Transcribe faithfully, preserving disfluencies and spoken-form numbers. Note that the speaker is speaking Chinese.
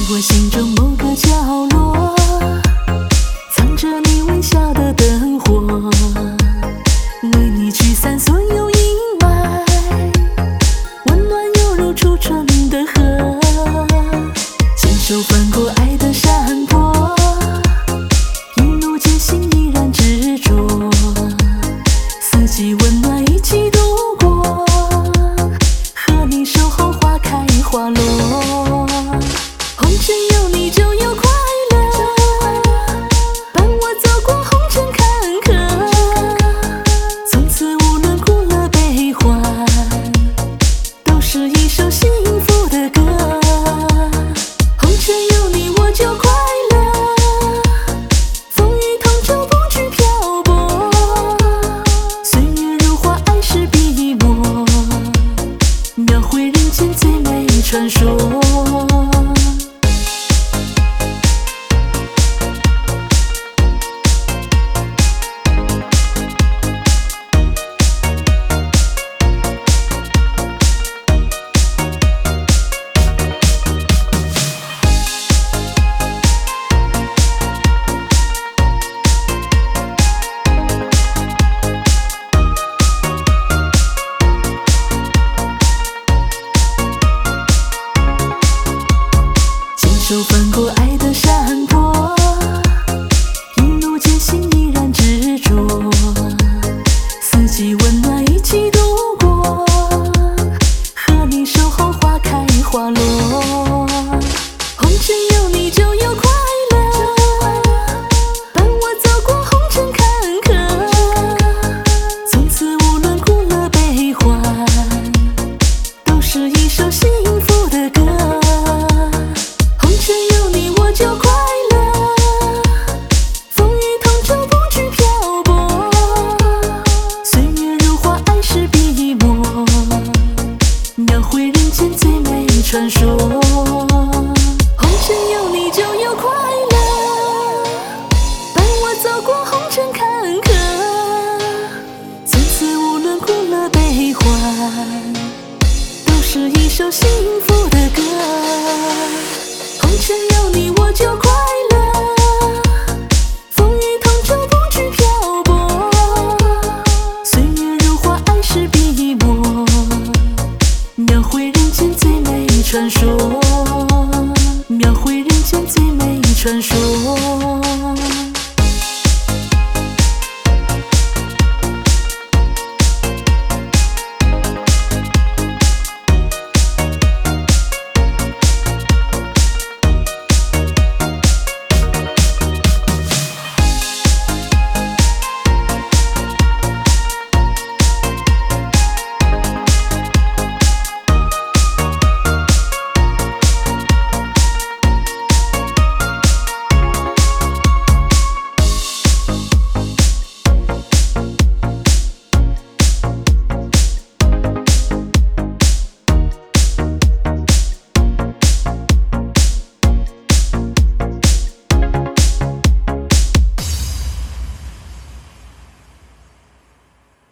我心中某个角落，藏着你微笑的灯火，为你驱散所有阴霾，温暖犹如初春的河，牵手翻过爱的山坡，一路艰辛依然执着，四季温暖一起度过，和你守候花开花落。红尘有你就有快乐，伴我走过红尘坎坷，从此无论苦乐悲欢，都是一首幸福的歌。红尘有你我就快乐，风雨同舟不惧漂泊，岁月如花爱是笔墨，描绘人间最美传说。手翻过爱的山坡，一路艰辛依然执着，四季温暖一起度过，和你守候花开花落。红尘有你就有快乐，伴我走过红尘坎坷，从此无论苦乐悲欢，都是一首幸福的歌。红尘有你我就快乐，风雨同舟不惧漂泊，岁月如花爱是笔墨，描绘人间最美传说。红尘有你就有快乐，伴我走过红尘坎坷，从此无论苦乐悲欢，都是一首幸福的歌。红尘有你我就快乐，风雨同舟不惧漂泊，岁月如花爱是笔墨，描绘人间最美传说，描绘人间最美传说。